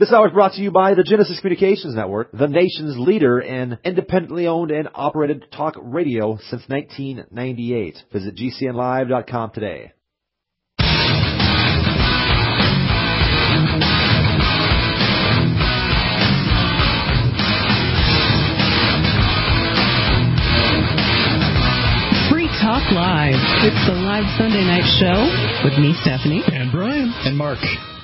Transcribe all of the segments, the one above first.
This hour is brought to you by the Genesis Communications Network, the nation's leader in independently owned and operated talk radio since 1998. Visit GCNlive.com today. Free Talk Live. It's the live Sunday night show with me, Stephanie. And Brian. And Mark.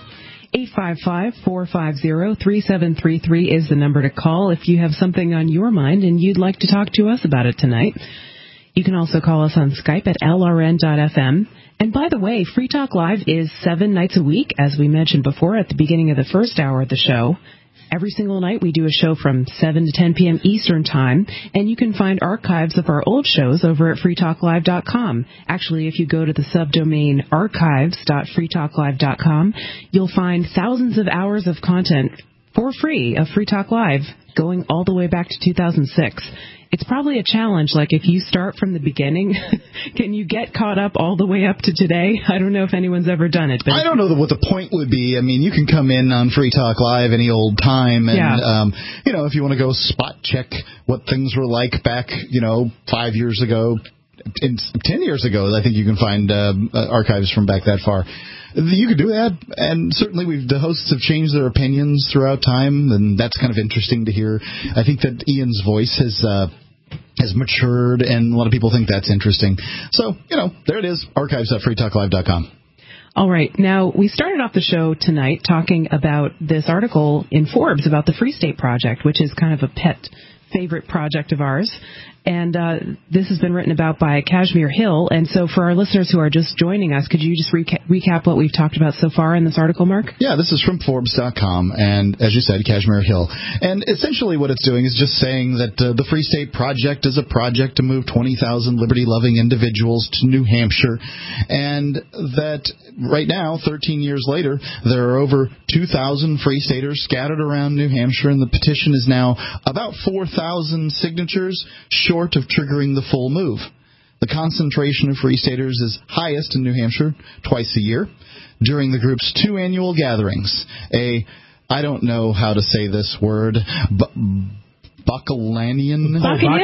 855-450-3733 is the number to call if you have something on your mind and you'd like to talk to us about it tonight. You can also call us on Skype at lrn.fm. And by the way, Free Talk Live is 7 nights a week, as we mentioned before at the beginning of the first hour of the show. Every single night we do a show from 7 to 10 p.m. Eastern Time, and you can find archives of our old shows over at freetalklive.com. Actually, if you go to the subdomain archives.freetalklive.com, you'll find thousands of hours of content for free of Free Talk Live going all the way back to 2006. It's probably a challenge, like if you start from the beginning, can you get caught up all the way up to today? I don't know if anyone's ever done it. But I don't know what the point would be. I mean, you can come in on Free Talk Live any old time, and, if you want to go spot check what things were like back, 5 years ago, 10 years ago, I think you can find archives from back that far. You could do that, and certainly the hosts have changed their opinions throughout time, and that's kind of interesting to hear. I think that Ian's voice has matured, and a lot of people think that's interesting. So, there it is, archives.freetalklive.com. All right. Now, we started off the show tonight talking about this article in Forbes about the Free State Project, which is kind of a pet favorite project of ours. And this has been written about by Kashmir Hill. And so for our listeners who are just joining us, could you just recap what we've talked about so far in this article, Mark? Yeah, this is from Forbes.com, and as you said, Kashmir Hill. And essentially what it's doing is just saying that the Free State Project is a project to move 20,000 liberty-loving individuals to New Hampshire, and that right now, 13 years later, there are over 2,000 Free Staters scattered around New Hampshire, and the petition is now about 4,000 signatures short of triggering the full move. The concentration of Free Staters is highest in New Hampshire twice a year during the group's 2 annual gatherings. I don't know how to say this word, Bacchanalian.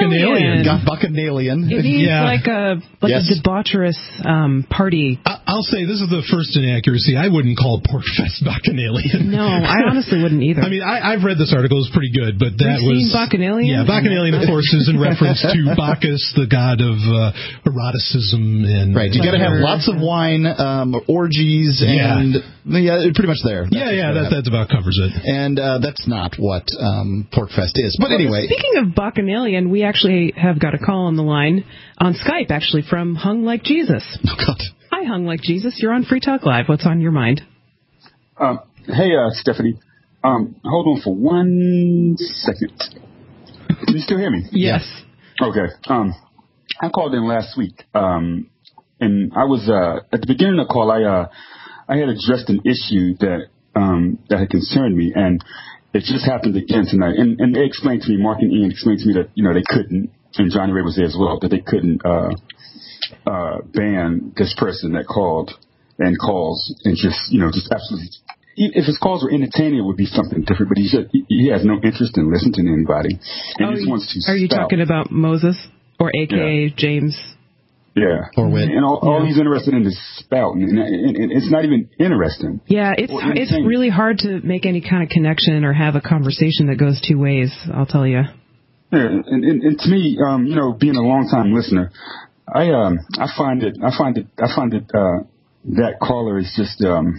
It means like a debaucherous party. I'll say this is the first inaccuracy. I wouldn't call Porkfest Bacchanalian. No, I honestly wouldn't either. I mean, I've read this article. It's pretty good, but that was... Bacchanalian? Yeah, Bacchanalian, of course, is in reference to Bacchus, the god of eroticism. And right, you got to have lots of wine, orgies, and... Yeah, pretty much there. That about covers it. And that's not what Porkfest is. But anyway... Speaking of Bacchanalian, we actually have got a call on the line on Skype, actually, from Hung Like Jesus. Oh, God. Hi, Hung Like Jesus. You're on Free Talk Live. What's on your mind? Hey, Stephanie. Hold on for 1 second. Can you still hear me? Yes. Okay. I called in last week, and I was at the beginning of the call. I had addressed an issue that had concerned me, and it just happened again tonight. And they explained to me, Mark and Ian explained to me that they couldn't, and Johnny Ray was there as well, that they couldn't ban this person that called and calls and just absolutely. If his calls were entertaining, it would be something different. But he has no interest in listening to anybody, and he just wants to. Are you talking about Moses, or AKA James? Yeah, or Whit. And all he's interested in is spouting, and it's not even interesting. Yeah, it's really hard to make any kind of connection or have a conversation that goes two ways. I'll tell you. Yeah, and to me, being a long-time listener, I find it that caller is just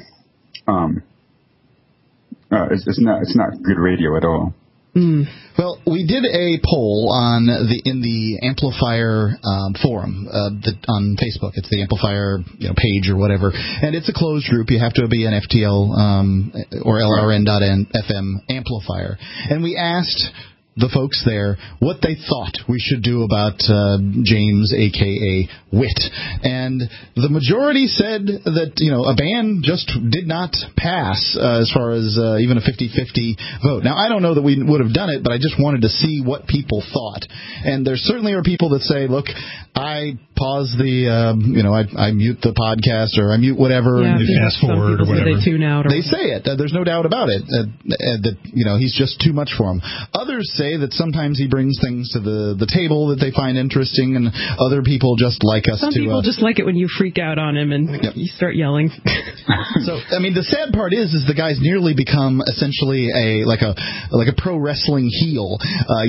it's not good radio at all. Mm. Well, we did a poll in the Amplifier forum on Facebook. It's the Amplifier page or whatever, and it's a closed group. You have to be an FTL or LRN.FM amplifier, and we asked the folks there what they thought we should do about James, a.k.a. Whit. And the majority said that, a ban just did not pass as far as even a 50-50 vote. Now, I don't know that we would have done it, but I just wanted to see what people thought. And there certainly are people that say, look, I pause the, I mute the podcast or I mute whatever. Yeah, and you fast forward or whatever. They tune out. They say it. There's no doubt about it. That he's just too much for him. Others say that sometimes he brings things to the table that they find interesting, and other people just like us. Some people just like it when you freak out on him and you start yelling. So, the sad part is the guy's nearly become essentially like a pro wrestling heel.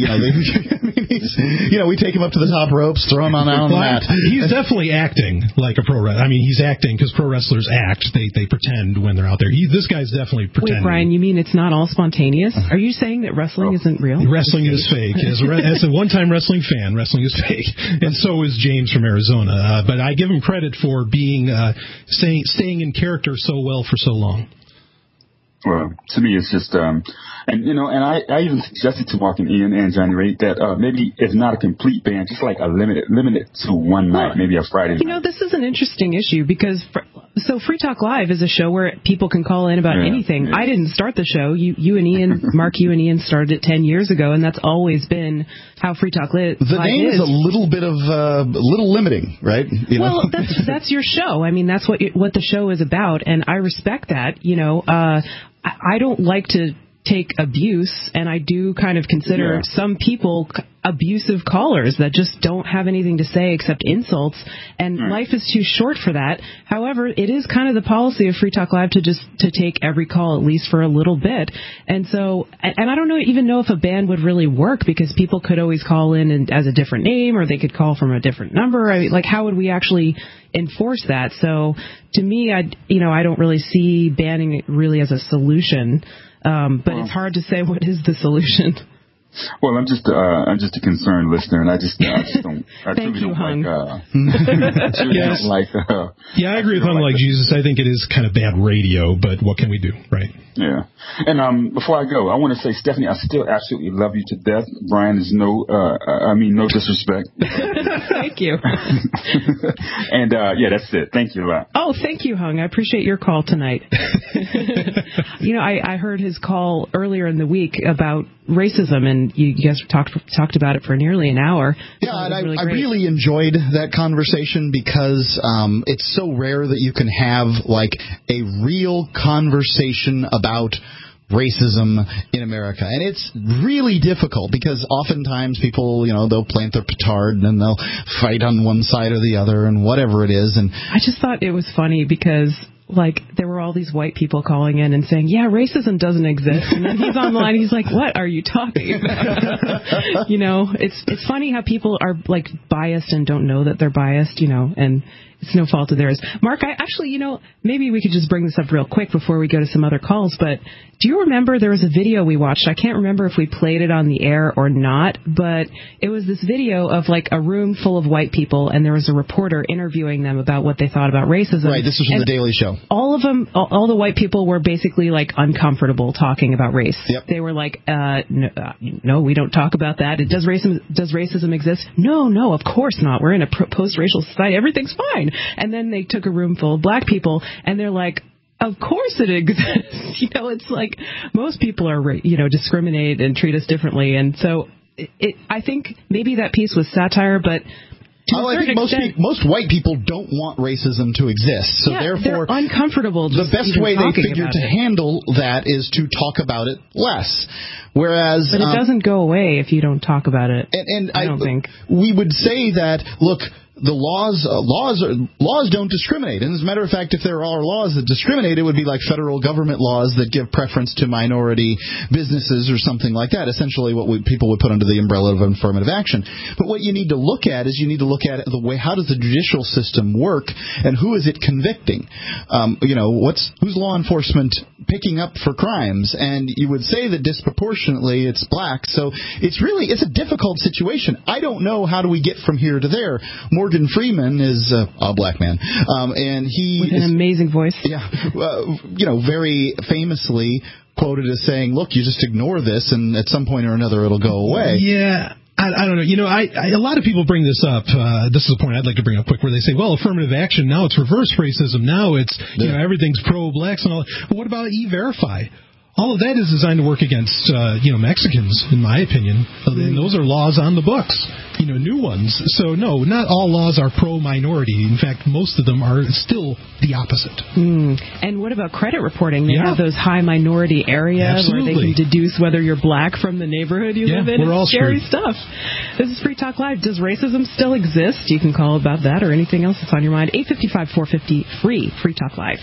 We take him up to the top ropes, throw him on the mat. He's definitely acting like a pro wrestler. He's acting because pro wrestlers act. They pretend when they're out there. This guy's definitely pretending. Wait, Brian, you mean it's not all spontaneous? Are you saying that wrestling isn't real? Wrestling is fake. As a one-time wrestling fan, wrestling is fake. And so is James from Arizona. But I give him credit for being staying in character so well for so long. Well, to me, it's just, and I even suggested to Mark and Ian and Johnny Ray that maybe it's not a complete ban, just like a limited to one night, maybe a Friday night. This is an interesting issue because Free Talk Live is a show where people can call in about anything. Yeah. I didn't start the show. You and Ian, Mark, you and Ian started it 10 years ago, and that's always been how Free Talk Live is. The name is a little bit of little limiting, right? Well, that's your show. That's what the show is about, and I respect that. I don't like to take abuse, and I do kind of consider some people abusive callers that just don't have anything to say except insults, and life is too short for that. However, it is kind of the policy of Free Talk Live to take every call at least for a little bit, and I don't even know if a ban would really work because people could always call in as a different name, or they could call from a different number. How would we actually enforce that? So to me, I don't really see banning it really as a solution. But it's hard to say what is the solution. Well, I'm just a concerned listener, and I just don't. I Thank you, Hung. Yeah, I agree with Hung like Jesus. I think it is kind of bad radio, but what can we do, right? Yeah. And before I go, I want to say, Stephanie, I still absolutely love you to death. Brian is no disrespect. Thank you. And that's it. Thank you a lot. Oh, thank you, Hung. I appreciate your call tonight. I heard his call earlier in the week about racism, and you guys talked about it for nearly an hour. Yeah, and I really enjoyed that conversation because it's so rare that you can have like a real conversation about racism in America. And it's really difficult because oftentimes people, they'll plant their petard and then they'll fight on one side or the other and whatever it is. And I just thought it was funny because there were all these white people calling in and saying, yeah, racism doesn't exist. And then he's on the line, he's like, what are you talking about? It's funny how people are biased and don't know that they're biased, and it's no fault of theirs. Mark, maybe we could just bring this up real quick before we go to some other calls, but do you remember there was a video we watched? I can't remember if we played it on the air or not, but it was this video of a room full of white people, and there was a reporter interviewing them about what they thought about racism. Right, this was from The Daily Show. All of them, all the white people were basically uncomfortable talking about race. Yep. They were no, we don't talk about that. Does racism exist? No, of course not. We're in a post-racial society. Everything's fine. And then they took a room full of black people, and they're like, of course it exists. It's like most people are, discriminate and treat us differently. And so I think maybe that piece was satire, but I think most white people don't want racism to exist. So therefore, they're uncomfortable. The best way they figure to handle that is to talk about it less. Whereas, but it doesn't go away if you don't talk about it. And I don't think we would say that. Look, the laws don't discriminate. And as a matter of fact, if there are laws that discriminate, it would be like federal government laws that give preference to minority businesses or something like that. Essentially, what people would put under the umbrella of affirmative action. But what you need to look at is the way, how does the judicial system work, and who is it convicting? Who's law enforcement picking up for crimes? And you would say that disproportionately it's black. So it's a difficult situation. I don't know how do we get from here to there. Morgan Freeman is a black man, and he with an amazing voice. Yeah, very famously quoted as saying, "Look, you just ignore this, and at some point or another, it'll go away." Yeah. I don't know. A lot of people bring this up. This is a point I'd like to bring up quick, where they say, well, affirmative action, now it's reverse racism. Now it's, everything's pro-blacks and all. But what about E-Verify? All of that is designed to work against, Mexicans, in my opinion. And those are laws on the books. new ones. So no, not all laws are pro-minority. In fact, most of them are still the opposite. And what about credit reporting? They have those high minority areas where they can deduce whether you're black from the neighborhood you live in. We're all scary screwed. Stuff. This is Free Talk Live. Does racism still exist? You can call about that or anything else that's on your mind. 855-450-FREE. Free Talk Live.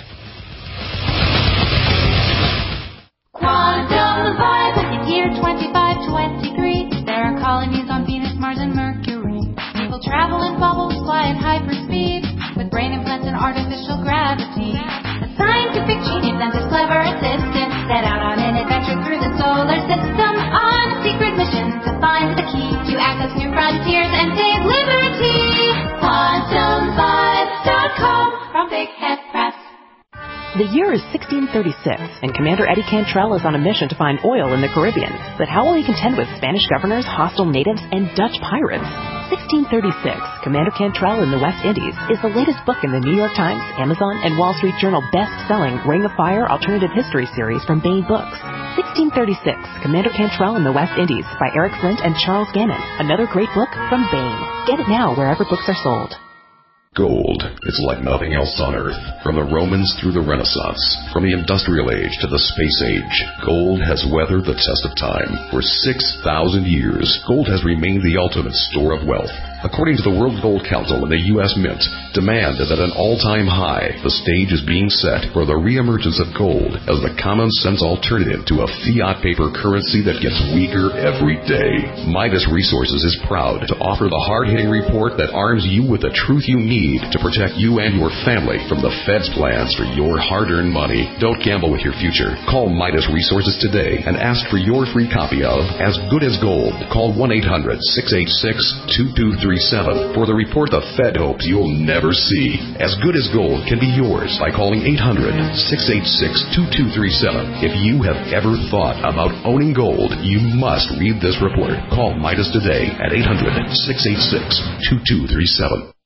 Quantum Vibe in the year 2523. There are colonies on Venus, Mars, and Mercury. People travel in bubbles, fly at hyperspeed, with brain implants and artificial gravity. A scientific genius and his clever assistant set out on an adventure through the solar system on a secret mission to find the key to access new frontiers and save liberty. QuantumVibe.com from Big Head Press. The year is 1636, and Commander Eddie Cantrell is on a mission to find oil in the Caribbean. But how will he contend with Spanish governors, hostile natives, and Dutch pirates? 1636, Commander Cantrell in the West Indies is the latest book in the New York Times, Amazon, and Wall Street Journal best-selling Ring of Fire Alternative History series from Baen Books. 1636, Commander Cantrell in the West Indies by Eric Flint and Charles Gannon. Another great book from Baen. Get it now wherever books are sold. Gold. It's like nothing else on Earth. From the Romans through the Renaissance, from the Industrial Age to the Space Age, gold has weathered the test of time. For 6,000 years, gold has remained the ultimate store of wealth. According to the World Gold Council and the U.S. Mint, demand is at an all-time high. The stage is being set for the reemergence of gold as the common-sense alternative to a fiat paper currency that gets weaker every day. Midas Resources is proud to offer the hard-hitting report that arms you with the truth you need to protect you and your family from the Fed's plans for your hard-earned money. Don't gamble with your future. Call Midas Resources today and ask for your free copy of As Good as Gold. Call 1-800-686-2237 for the report the Fed hopes you'll never see. As Good as Gold can be yours by calling 800-686-2237. If you have ever thought about owning gold, you must read this report. Call Midas today at 800-686-2237.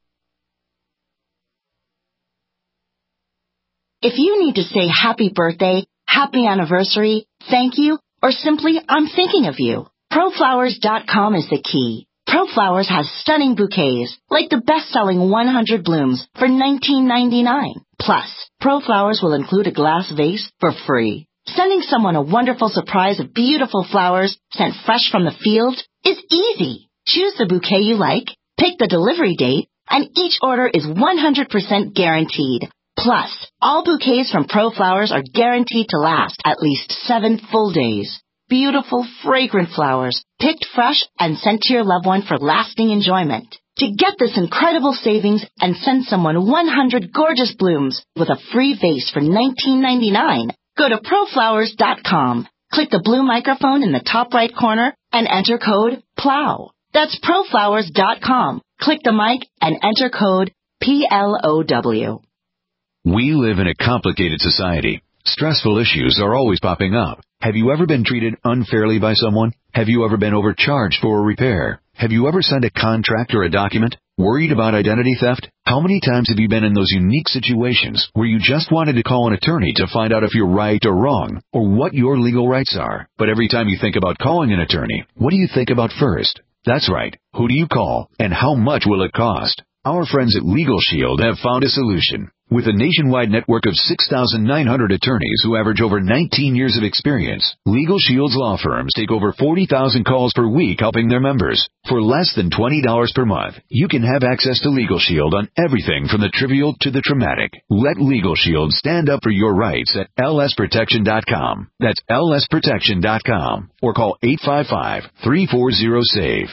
If you need to say happy birthday, happy anniversary, thank you, or simply I'm thinking of you, ProFlowers.com is the key. ProFlowers has stunning bouquets, like the best-selling 100 blooms for $19.99. Plus, ProFlowers will include a glass vase for free. Sending someone a wonderful surprise of beautiful flowers sent fresh from the field is easy. Choose the bouquet you like, pick the delivery date, and each order is 100% guaranteed. Plus, all bouquets from ProFlowers are guaranteed to last at least 7 full days. Beautiful, fragrant flowers, picked fresh and sent to your loved one for lasting enjoyment. To get this incredible savings and send someone 100 gorgeous blooms with a free vase for $19.99, go to ProFlowers.com. Click the blue microphone in the top right corner and enter code PLOW. That's ProFlowers.com. Click the mic and enter code PLOW. We live in a complicated society. Stressful issues are always popping up. Have you ever been treated unfairly by someone? Have you ever been overcharged for a repair? Have you ever signed a contract or a document? Worried about identity theft? How many times have you been in those unique situations where you just wanted to call an attorney to find out if you're right or wrong, or what your legal rights are? But every time you think about calling an attorney, what do you think about first? That's right. Who do you call, and how much will it cost? Our friends at Legal Shield have found a solution. With a nationwide network of 6,900 attorneys who average over 19 years of experience, Legal Shield's law firms take over 40,000 calls per week helping their members. For less than $20 per month, you can have access to Legal Shield on everything from the trivial to the traumatic. Let Legal Shield stand up for your rights at lsprotection.com. That's lsprotection.com. Or call 855-340-SAVE.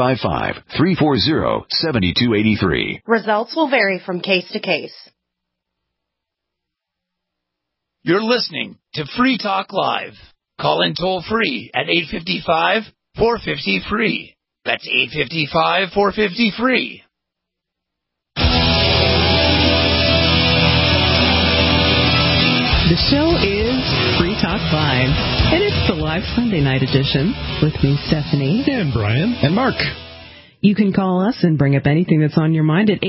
855-340-7283. Results will vary from case to case. You're listening to Free Talk Live. Call in toll free at 855-450-FREE. That's 855-450-FREE. The show is Free Talk Live, and it's the live Sunday night edition with me, Stephanie. And Brian. And Mark. You can call us and bring up anything that's on your mind at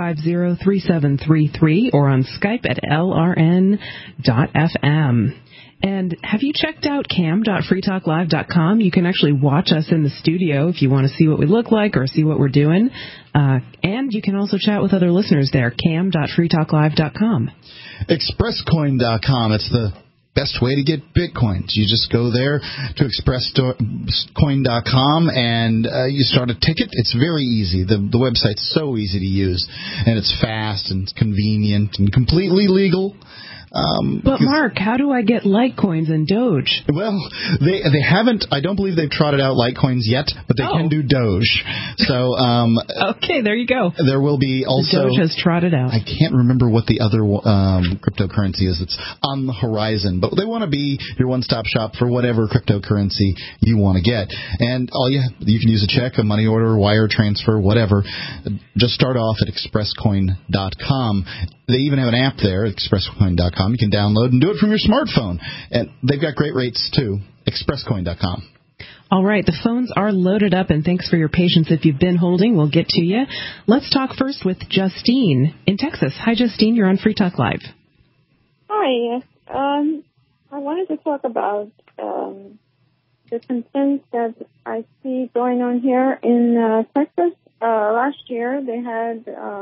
855-450-3733 or on Skype at lrn.fm. And have you checked out cam.freetalklive.com? You can actually watch us in the studio if you want to see what we look like or see what we're doing. And you can also chat with other listeners there, cam.freetalklive.com. ExpressCoin.com. It's the best way to get Bitcoins. You just go there to ExpressCoin.com and you start a ticket. It's very easy. The website's so easy to use, and it's fast and convenient and completely legal. But Mark, how do I get Litecoins and Doge? Well, they haven't. I don't believe they've trotted out Litecoins yet, but they can do Doge. So okay, there you go. There will be also Doge has trotted out. I can't remember what the other cryptocurrency is that's on the horizon, but they want to be your one-stop shop for whatever cryptocurrency you want to get. And you can use a check, a money order, wire transfer, whatever. Just start off at ExpressCoin.com. They even have an app there, ExpressCoin.com. You can download and do it from your smartphone. And they've got great rates, too. ExpressCoin.com. All right, the phones are loaded up, and thanks for your patience if you've been holding. We'll get to you. Let's talk first with Justine in Texas. Hi, Justine. You're on Free Talk Live. Hi. I wanted to talk about the concerns that I see going on here in Texas. Last year, they had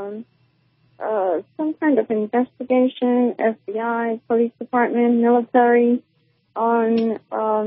some kind of investigation, FBI, police department, military, on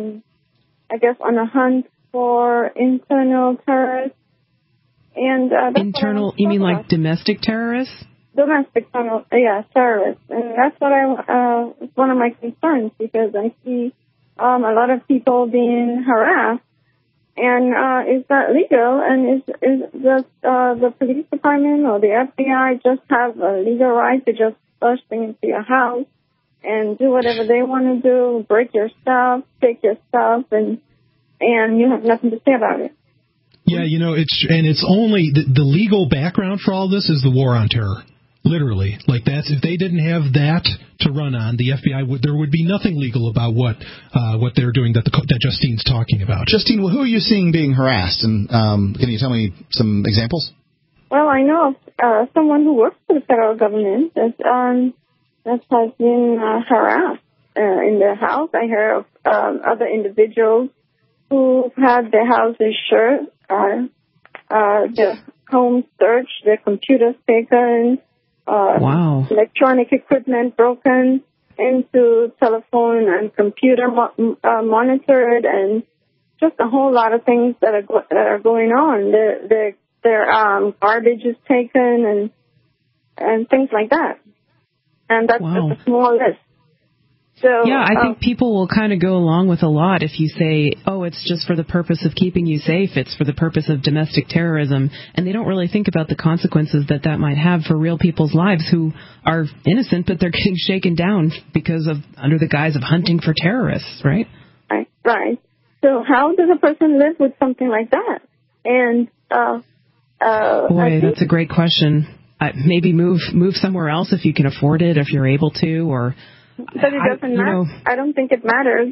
a hunt for internal terrorists. And internal, you mean like domestic terrorists? Domestic terrorists. And that's what it's one of my concerns, because I see a lot of people being harassed. And is that legal? And does the police department or the FBI just have a legal right to just burst into your house and do whatever they want to do, break your stuff, take your stuff, and you have nothing to say about it? Yeah, it's only the legal background for all this is the war on terror. Literally, like that's if they didn't have that to run on, the FBI there would be nothing legal about what they're doing that Justine's talking about. Justine, who are you seeing being harassed? And can you tell me some examples? Well, I know of someone who works for the federal government that has been harassed in their house. I heard of other individuals who had their houses their home searched, their computers taken. Electronic equipment broken into, telephone and computer monitored, and just a whole lot of things that are going on. Their garbage is taken and things like that. And that's just a small list. So, I think people will kind of go along with a lot if you say, it's just for the purpose of keeping you safe, it's for the purpose of domestic terrorism, and they don't really think about the consequences that might have for real people's lives who are innocent, but they're getting shaken down under the guise of hunting for terrorists, right? Right. So how does a person live with something like that? And that's a great question. Maybe move somewhere else if you can afford it, if you're able to, or... But it doesn't matter. I don't think it matters.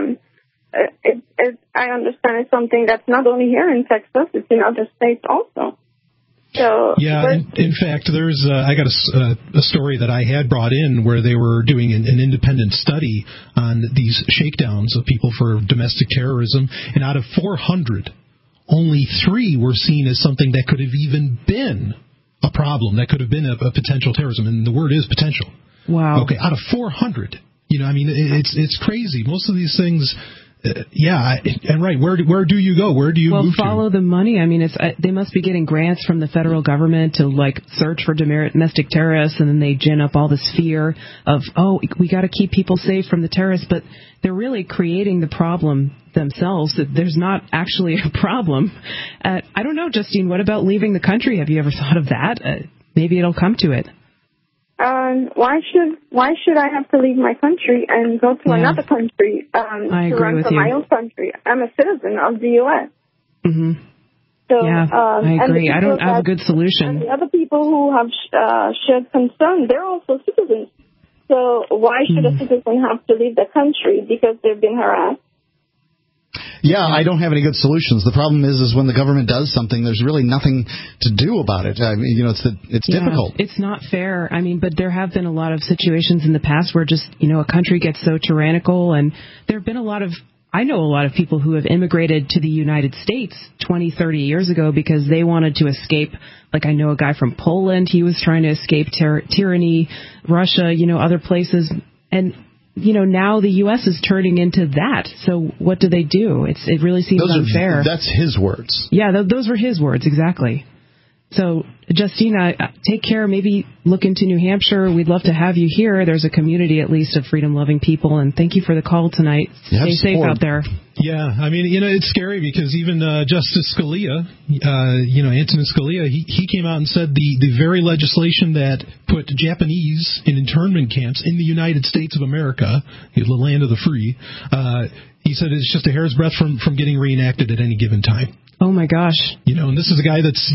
I understand it's something that's not only here in Texas, it's in other states also. So in fact, there's I got a story that I had brought in where they were doing an independent study on these shakedowns of people for domestic terrorism, and out of 400, only 3 were seen as something that could have even been a problem, that could have been a potential terrorism, and the word is potential. Wow. Okay, out of 400. It's crazy. Most of these things, and right, where do you go? Where do you move to? Well, follow the money. They must be getting grants from the federal government to, search for domestic terrorists, and then they gin up all this fear of, we got to keep people safe from the terrorists, but they're really creating the problem themselves, that there's not actually a problem. I don't know, Justine, what about leaving the country? Have you ever thought of that? Maybe it'll come to it. Why should I have to leave my country and go to another country I to agree run with for you. my own country? I'm a citizen of the U.S. Mm-hmm. So, I agree. I don't have a good solution. And the other people who have shared concern, they're also citizens. So why should a citizen have to leave the country because they've been harassed? Yeah, I don't have any good solutions. The problem is when the government does something, there's really nothing to do about it. I mean, it's difficult. It's not fair. I mean, but there have been a lot of situations in the past where just, a country gets so tyrannical, and there have been I know a lot of people who have immigrated to the United States 20, 30 years ago because they wanted to escape. Like, I know a guy from Poland, he was trying to escape tyranny, Russia, other places. And, now the U.S. is turning into that. So what do they do? It really seems unfair. That's his words. Yeah, those were his words, exactly. So, Justina, take care. Maybe look into New Hampshire. We'd love to have you here. There's a community, at least, of freedom-loving people. And thank you for the call tonight. Stay safe out there. Yeah, I mean, it's scary because even Justice Scalia, Antonin Scalia, he came out and said the very legislation that put Japanese in internment camps in the United States of America, the land of the free, he said it's just a hair's breadth from getting reenacted at any given time. Oh, my gosh. And this is a guy that's,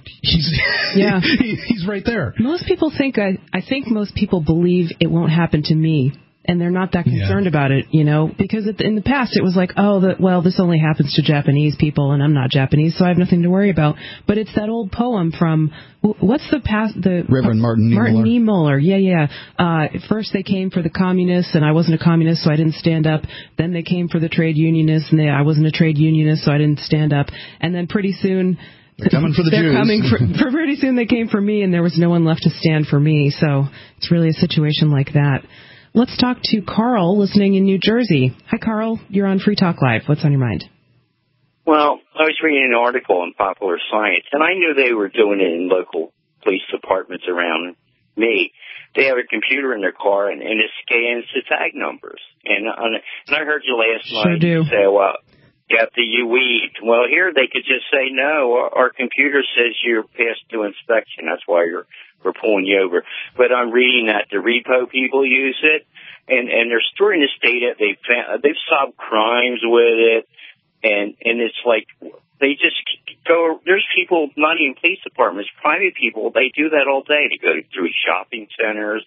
he's right there. Most people think, I think most people believe it won't happen to me. And they're not that concerned about it, because in the past it was like, this only happens to Japanese people, and I'm not Japanese, so I have nothing to worry about. But it's that old poem from, what's the Reverend Martin Niemöller. Yeah. First they came for the communists, and I wasn't a communist, so I didn't stand up. Then they came for the trade unionists, and I wasn't a trade unionist, so I didn't stand up. And then pretty soon... They're coming for the Jews. For pretty soon they came for me, and there was no one left to stand for me. So it's really a situation like that. Let's talk to Carl, listening in New Jersey. Hi, Carl. You're on Free Talk Live. What's on your mind? Well, I was reading an article in Popular Science, and I knew they were doing it in local police departments around me. They have a computer in their car, and it scans the tag numbers. And I heard you last night say, well, you have to UE. Well, here they could just say, no, our computer says you're passed to inspection. That's why we're pulling you over. But I'm reading that the repo people use it, and they're storing this data. They've solved crimes with it, and it's like they just go. There's people, not even police departments, private people. They do that all day. They go through shopping centers,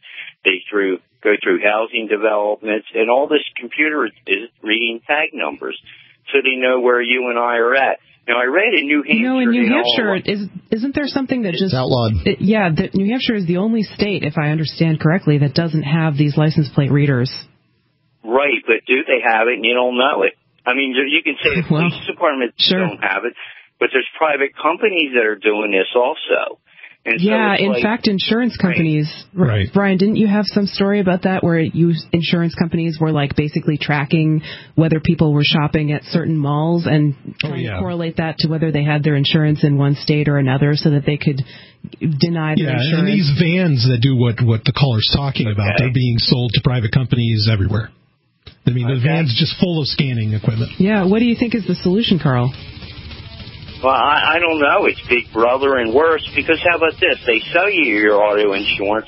go through housing developments, and all this computer is reading tag numbers, so they know where you and I are at. Now, I read in New Hampshire... in New Hampshire, isn't there something that just... It's outlawed. That New Hampshire is the only state, if I understand correctly, that doesn't have these license plate readers. Right, but do they have it and you don't know it? I mean, you can say the police departments don't have it, but there's private companies that are doing this also. And in fact, insurance companies, right. Brian, didn't you have some story about that where insurance companies were like basically tracking whether people were shopping at certain malls and trying to correlate that to whether they had their insurance in one state or another so that they could deny their insurance? And these vans that do what the caller's talking about, they're being sold to private companies everywhere. I mean, the van's just full of scanning equipment. Yeah, what do you think is the solution, Carl? Well, I don't know. It's Big Brother and worse, because how about this? They sell you your auto insurance,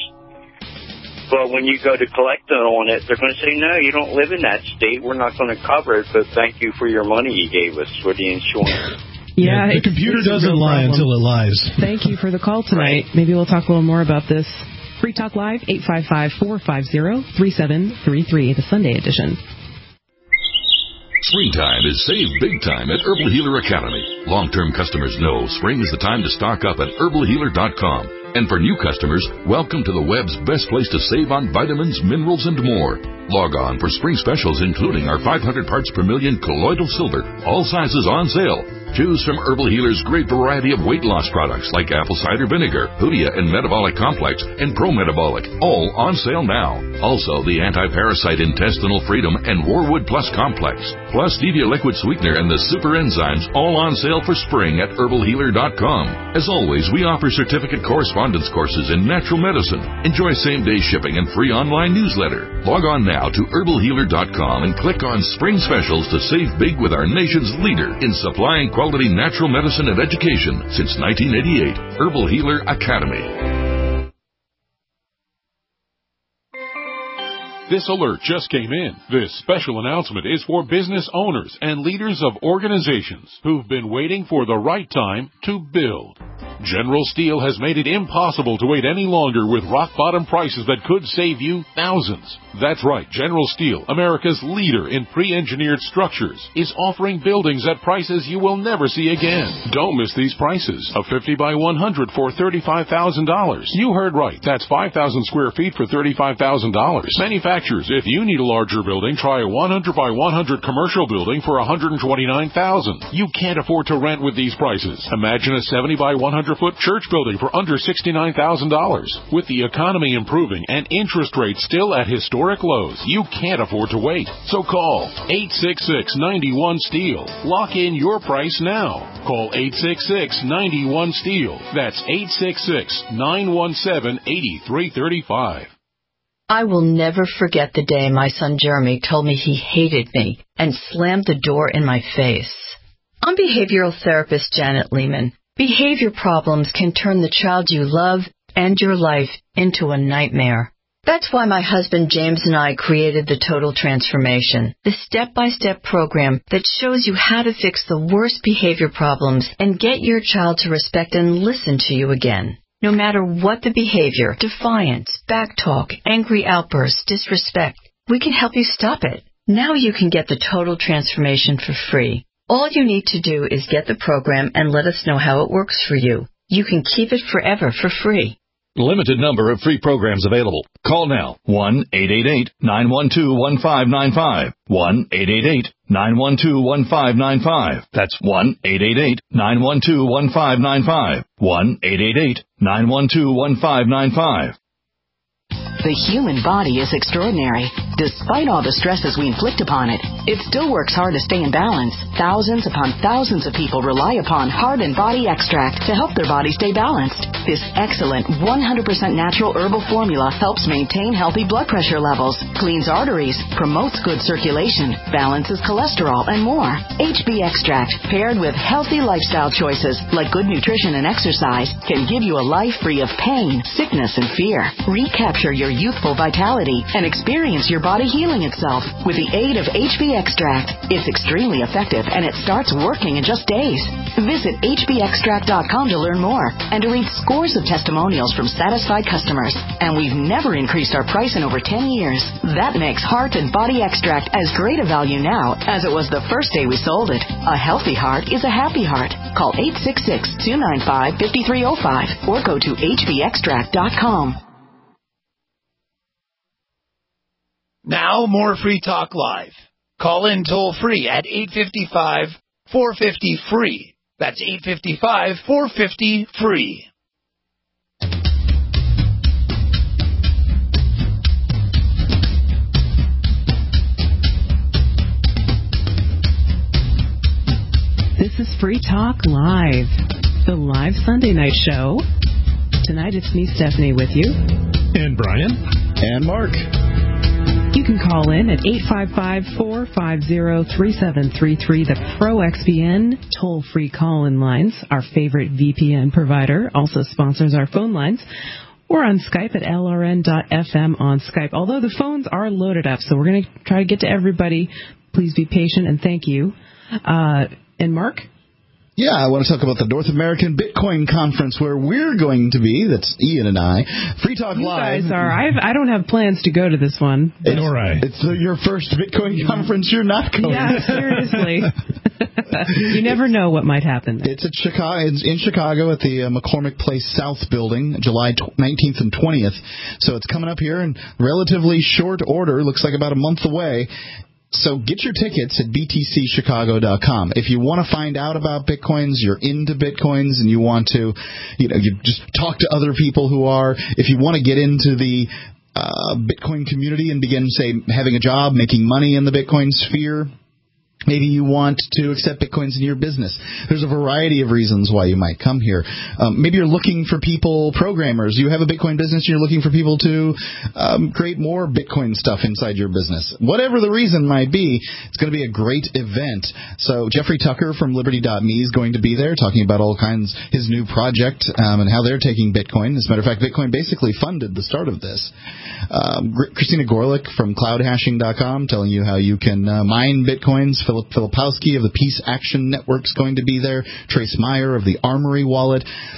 but when you go to collect on it, they're going to say, no, you don't live in that state. We're not going to cover it, but thank you for your money you gave us for the insurance. The computer doesn't lie until it lies. Thank you for the call tonight. Maybe we'll talk a little more about this. Free Talk Live, 855-450-3733, the Sunday edition. Springtime is save big time at Herbal Healer Academy. Long-term customers know spring is the time to stock up at herbalhealer.com. And for new customers, welcome to the web's best place to save on vitamins, minerals, and more. Log on for spring specials, including our 500 parts per million colloidal silver, all sizes on sale. Choose from Herbal Healer's great variety of weight loss products like apple cider vinegar, Hoodia and Metabolic Complex, and Pro Metabolic, all on sale now. Also, the anti-parasite intestinal freedom and Warwood Plus Complex, plus Stevia liquid sweetener and the super enzymes, all on sale for spring at herbalhealer.com. As always, we offer certificate correspondence courses in natural medicine. Enjoy same-day shipping and free online newsletter. Log on now to herbalhealer.com and click on Spring Specials to save big with our nation's leader in supplying quality natural medicine and education since 1988, Herbal Healer Academy. This alert just came in. This special announcement is for business owners and leaders of organizations who've been waiting for the right time to build. General Steel has made it impossible to wait any longer with rock-bottom prices that could save you thousands. That's right, General Steel, America's leader in pre-engineered structures, is offering buildings at prices you will never see again. Don't miss these prices. A 50 by 100 for $35,000. You heard right. That's 5,000 square feet for $35,000. Manufacturers, if you need a larger building, try a 100 by 100 commercial building for $129,000. You can't afford to rent with these prices. Imagine a 70 by 100 foot church building for under $69,000. With the economy improving and interest rates still at historic lows, you can't afford to wait. So call 866-91-STEEL. Lock in your price now. Call 866-91-STEEL. That's 866-917-8335. I will never forget the day my son Jeremy told me he hated me and slammed the door in my face. I'm behavioral therapist Janet Lehman. Behavior problems can turn the child you love and your life into a nightmare. That's why my husband James and I created the Total Transformation, the step-by-step program that shows you how to fix the worst behavior problems and get your child to respect and listen to you again. No matter what the behavior, defiance, backtalk, angry outbursts, disrespect, we can help you stop it. Now you can get the Total Transformation for free. All you need to do is get the program and let us know how it works for you. You can keep it forever for free. Limited number of free programs available. Call now. 1-888-912-1595. 1-888-912-1595. That's 1-888-912-1595. 1-888-912-1595. The human body is extraordinary. Despite all the stresses we inflict upon it, it still works hard to stay in balance. Thousands upon thousands of people rely upon Heart and Body Extract to help their body stay balanced. This excellent 100% natural herbal formula helps maintain healthy blood pressure levels, cleans arteries, promotes good circulation, balances cholesterol, and more. HB Extract, paired with healthy lifestyle choices like good nutrition and exercise, can give you a life free of pain, sickness, and fear. Recapture your youthful vitality and experience your body healing itself with the aid of HB Extract. It's extremely effective and it starts working in just days. Visit hbextract.com to learn more and to read scores of testimonials from satisfied customers. And we've never increased our price in over 10 years. That makes Heart and Body Extract as great a value now as it was the first day we sold it. A healthy heart is a happy heart. Call 866-295-5305 or go to hbextract.com. Now, more Free Talk Live. Call in toll-free at 855-450-FREE. That's 855-450-FREE. This is Free Talk Live, the live Sunday night show. Tonight it's me, Stephanie, with you. And Brian. And Mark. You can call in at 855-450-3733, the ProXPN toll-free call-in lines. Our favorite VPN provider also sponsors our phone lines. We're on Skype at LRN.FM on Skype, although the phones are loaded up, so we're going to try to get to everybody. Please be patient, and thank you. And Mark? Yeah, I want to talk about the North American Bitcoin Conference where we're going to be. That's Ian and I. Free Talk Live. You guys are. I don't have plans to go to this one. All right. It's your first Bitcoin conference. You're not going. Yeah, seriously. You never know what might happen. It's at Chicago. It's in Chicago at the McCormick Place South building, July 19th and 20th. So it's coming up here in relatively short order. Looks like about a month away. So get your tickets at btcchicago.com. If you want to find out about Bitcoins, you're into Bitcoins, and you want to, you just talk to other people who are. If you want to get into the Bitcoin community and begin, say, having a job, making money in the Bitcoin sphere, maybe you want to accept Bitcoins in your business. There's a variety of reasons why you might come here. Maybe you're looking for programmers. You have a Bitcoin business and you're looking for people to create more Bitcoin stuff inside your business. Whatever the reason might be, it's going to be a great event. So Jeffrey Tucker from Liberty.me is going to be there talking about all kinds, his new project and how they're taking Bitcoin. As a matter of fact, Bitcoin basically funded the start of this. Christina Gorlick from CloudHashing.com telling you how you can mine Bitcoins. Philip Filipowski of the Peace Action Network is going to be there. Trace Meyer of the Armory Wallet.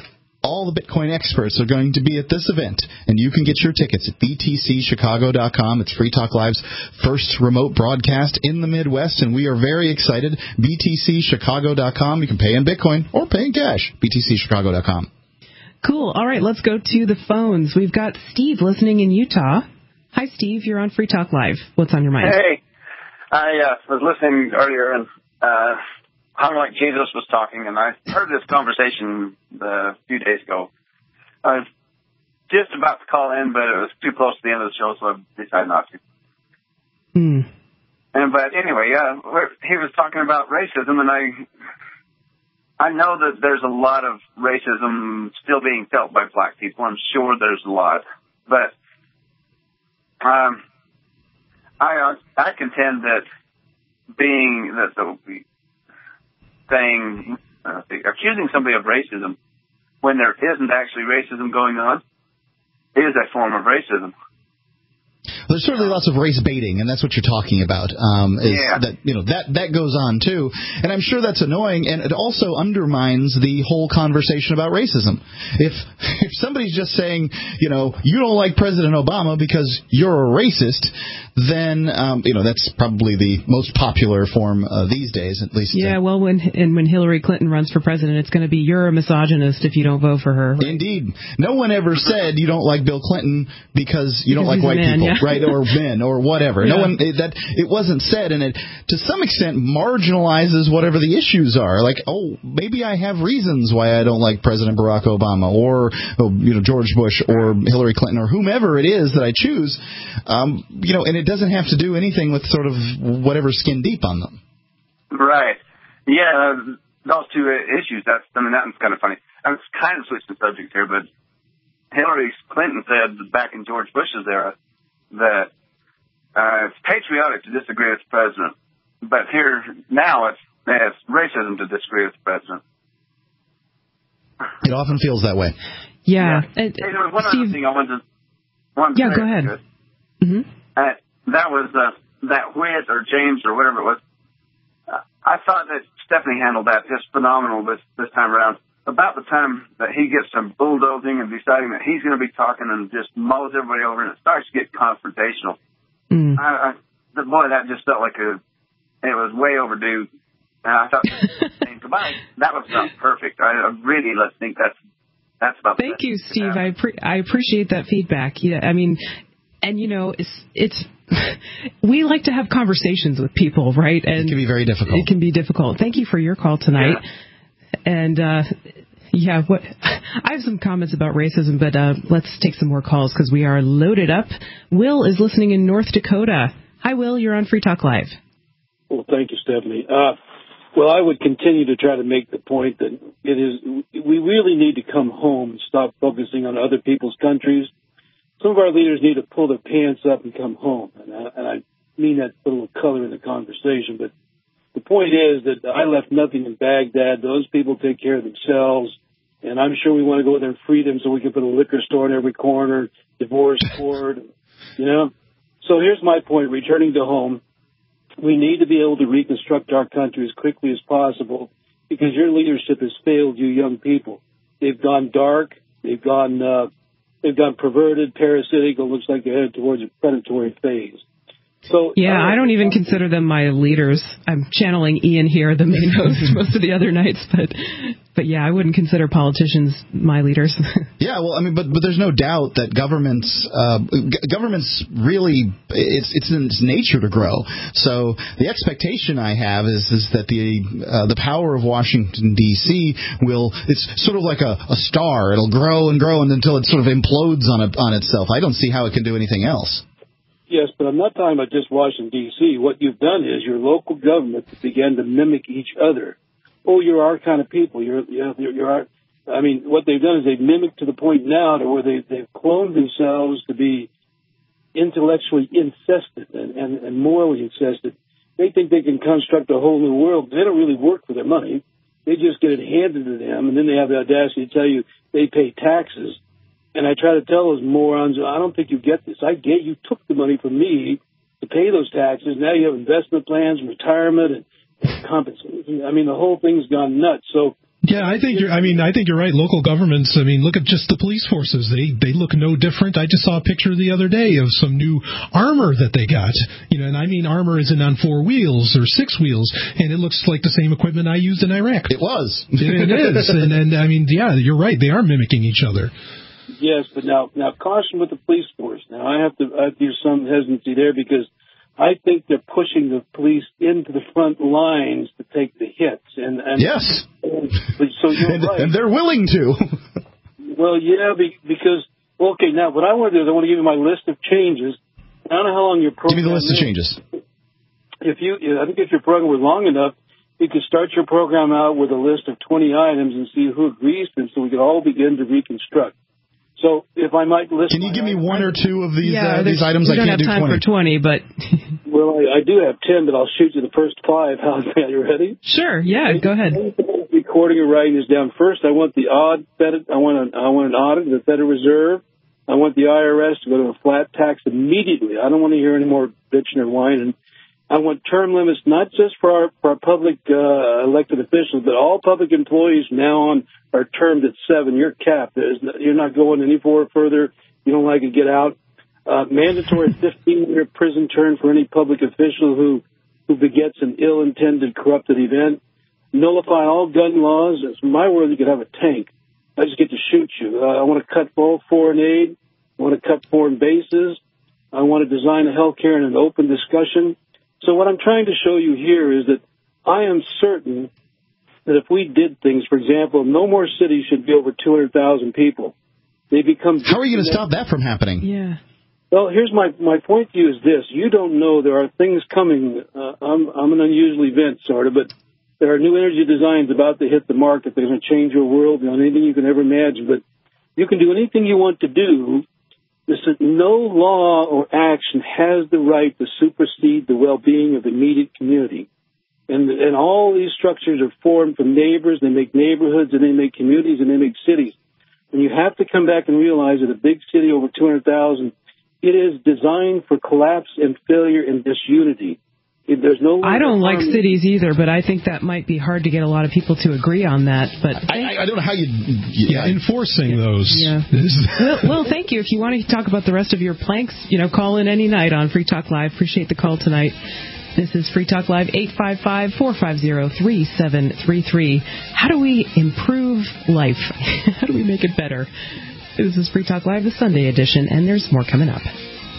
all the Bitcoin experts are going to be at this event, and you can get your tickets at btcchicago.com. It's Free Talk Live's first remote broadcast in the Midwest, and we are very excited. btcchicago.com. You can pay in Bitcoin or pay in cash. btcchicago.com. Cool. All right, let's go to the phones. We've got Steve listening in Utah. Hi, Steve. You're on Free Talk Live. What's on your mind? Hey, I was listening earlier, and How Like Jesus was talking, and I heard this conversation a few days ago. I was just about to call in, but it was too close to the end of the show, so I decided not to. But anyway, he was talking about racism, and I know that there's a lot of racism still being felt by black people. I'm sure there's a lot. But I contend that accusing somebody of racism when there isn't actually racism going on is a form of racism. There's certainly lots of race baiting, and that's what you're talking about. That goes on too, and I'm sure that's annoying, and it also undermines the whole conversation about racism. If somebody's just saying, you don't like President Obama because you're a racist, then that's probably the most popular form these days, at least. Yeah, well, when Hillary Clinton runs for president, it's going to be you're a misogynist if you don't vote for her. Right? Indeed, no one ever said you don't like Bill Clinton because you don't like white people. Yeah. Right, or men, or whatever. Yeah. No one it wasn't said, and it to some extent marginalizes whatever the issues are. Like, maybe I have reasons why I don't like President Barack Obama, or George Bush, or Hillary Clinton, or whomever it is that I choose. And it doesn't have to do anything with sort of whatever skin deep on them. Right. Yeah. Those two issues. That's kind of funny. I was kind of switching the subject here, but Hillary Clinton said back in George Bush's era that it's patriotic to disagree with the president, but here now it's racism to disagree with the president. It often feels that way. Yeah. Hey, there was one other thing I wanted to go ahead. Mm-hmm. That was that Whit or James or whatever it was. I thought that Stephanie handled that just phenomenal this time around. About the time that he gets some bulldozing and deciding that he's going to be talking and just mows everybody over, and it starts to get confrontational. That just felt like it was way overdue. And I thought, saying goodbye, that was not perfect. I really think that's about. Thank you, Steve. I appreciate that feedback. Yeah, I mean, and it's we like to have conversations with people, right? And it can be very difficult. It can be difficult. Thank you for your call tonight. Yeah. And, I have some comments about racism, but let's take some more calls because we are loaded up. Will is listening in North Dakota. Hi, Will. You're on Free Talk Live. Well, thank you, Stephanie. I would continue to try to make the point that we really need to come home and stop focusing on other people's countries. Some of our leaders need to pull their pants up and come home. And I mean that to put a little color in the conversation, but the point is that I left nothing in Baghdad. Those people take care of themselves, and I'm sure we want to go there in freedom so we can put a liquor store in every corner, divorce court, So here's my point. Returning to home, we need to be able to reconstruct our country as quickly as possible because your leadership has failed you young people. They've gone dark. They've gone perverted, parasitic. It looks like they're headed towards a predatory phase. So, I don't even consider them my leaders. I'm channeling Ian here, the main host, most of the other nights. But I wouldn't consider politicians my leaders. Yeah, well, I mean, but there's no doubt that governments really, it's in its nature to grow. So the expectation I have is that the power of Washington, D.C. it's sort of like a star. It'll grow and grow until it sort of implodes on itself. I don't see how it can do anything else. Yes, but I'm not talking about just Washington, D.C. What you've done is your local government began to mimic each other. Oh, you're our kind of people. You're our. I mean, what they've done is they've mimicked to the point now to where they've cloned themselves to be intellectually incested and morally incested. They think they can construct a whole new world. They don't really work for their money. They just get it handed to them, and then they have the audacity to tell you they pay taxes. And I try to tell those morons, I don't think you get this. You took the money from me to pay those taxes. Now you have investment plans, retirement, and compensation. I mean, the whole thing's gone nuts. So Yeah, I think you're right. Local governments, look at just the police forces. They look no different. I just saw a picture the other day of some new armor that they got. And armor isn't on 4 wheels or 6 wheels, and it looks like the same equipment I used in Iraq. It was. It is. Yeah, you're right. They are mimicking each other. Yes, but now caution with the police force. Now I have to use some hesitancy there because I think they're pushing the police into the front lines to take the hits. And yes. So you're right. And they're willing to. Well, yeah, because, okay, now what I want to do is I want to give you my list of changes. I don't know how long your program is. Give me the list of changes. I think if your program were long enough, you could start your program out with a list of 20 items and see who agrees to them so we could all begin to reconstruct. So if I might list... Can you give me 1 or 2 of these items? I can't do 20. We don't have time for 20, but... Well, I do have 10, but I'll shoot you the first 5. How's that? You ready? Sure, yeah, go ahead. Recording or writing is down first. I want the I want an audit of the Federal Reserve. I want the IRS to go to a flat tax immediately. I don't want to hear any more bitching or whining. I want term limits not just for our public elected officials, but all public employees now on are termed at 7. You're capped. You're not going any further. You don't like it, get out. Mandatory 15-year prison term for any public official who begets an ill-intended, corrupted event. Nullify all gun laws. In my world, you could have a tank. I just get to shoot you. I want to cut all foreign aid. I want to cut foreign bases. I want to design a health care in an open discussion. So what I'm trying to show you here is that I am certain that if we did things, for example, no more cities should be over 200,000 people. They become... How are you going to stop that from happening? Yeah. Well, here's my point to you is this. You don't know there are things coming. I'm an unusual event, sort of, but there are new energy designs about to hit the market. They're going to change your world, anything you can ever imagine. But you can do anything you want to do. No law or action has the right to supersede the well-being of the immediate community. And all these structures are formed from neighbors. They make neighborhoods, and they make communities, and they make cities. And you have to come back and realize that a big city over 200,000, it is designed for collapse and failure and disunity. There's no. I don't like cities either, but I think that might be hard to get a lot of people to agree on that. But I don't know how you enforcing those. Yeah. Well, thank you. If you want to talk about the rest of your planks, call in any night on Free Talk Live. Appreciate the call tonight. This is Free Talk Live, 855-450-3733. How do we improve life? How do we make it better? This is Free Talk Live, the Sunday edition, and there's more coming up.